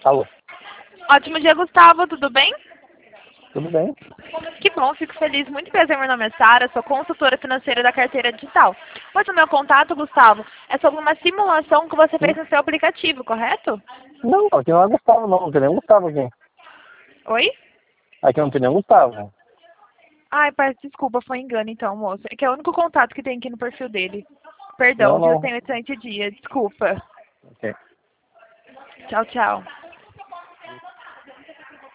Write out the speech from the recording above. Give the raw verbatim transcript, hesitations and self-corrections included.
Alô, Ótimo dia, Gustavo, tudo bem? tudo bem? Que bom, fico feliz. Muito prazer, meu nome é Sara, sou consultora financeira da carteira digital. Hoje o meu contato, Gustavo, é sobre uma simulação que você fez Sim. no seu aplicativo, correto? Não, aqui não é Gustavo não, não tem nenhum Gustavo aqui. Oi? Aqui não tem nenhum Gustavo. Ai, pai, desculpa, foi engano então, moço. É que é o único contato que tem aqui no perfil dele. Não, Perdão, viu? não. Tenho excelente dia, desculpa. Ok. Tchau, tchau.